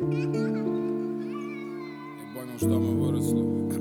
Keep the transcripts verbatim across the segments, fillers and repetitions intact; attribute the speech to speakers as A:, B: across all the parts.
A: понял, что мы выросли.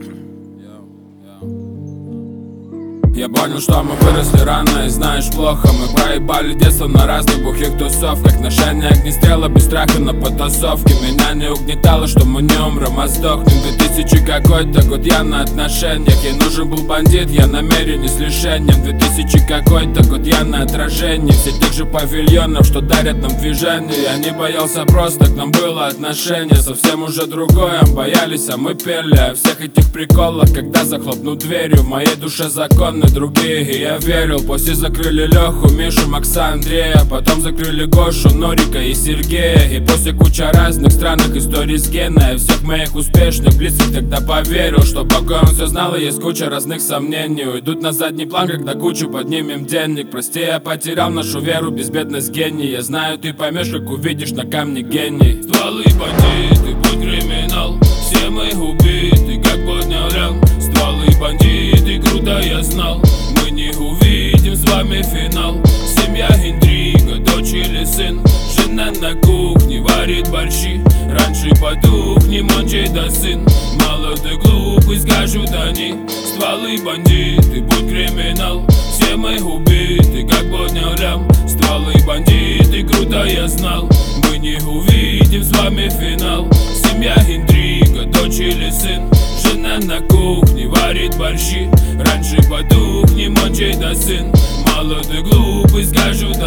A: Я понял, что мы выросли рано и знаешь плохо. Мы проебали детство на разных бухих тусовках. Ношение огнестрела без страха на потасовке. Меня не угнетало, что мы не умрем, а сдохнем. Две тысячи какой-то год, я на отношениях. Ей нужен был бандит, я намерен с лишением. Две тысячи какой-то год, я на отражении все тех же павильонов, что дарят нам движение. Я не боялся просто, к нам было отношение совсем уже другое. Боялись, а мы пели о всех этих приколах. Когда захлопнул дверью, в моей душе законы другие, и я верил. После закрыли Леху, Мишу, Макса, Андрея. Потом закрыли Гошу, Норика и Сергея. И после куча разных странных историй с Геной, всех моих успешных близких, тогда поверил, что Бога он все знал, и есть куча разных сомнений. Уйдут на задний план, когда кучу поднимем денег. Прости, я потерял нашу веру, безбедность гений. Я знаю, ты поймешь, как увидишь на камне гений.
B: Стволы бандиты, путь криминал. Все мы убиты, как поднял рян. Стволы бандиты, круто я знал. Мы не увидим с вами финал. Семья интрига, дочь или сын. Жена на кухне варит борщи. Раньше потухнем, он чей-то сын. Мало ты глупый, скажут они. Стволы бандиты, будь криминал. Все мы убиты, как поднял рям. Стволы бандиты, круто я знал. Мы не увидим с вами финал. Семья интрига, дочь или сын. Жена на кухне варит борщи. Раньше потухнем, он чей-то сын. Мало ты глупый, скажут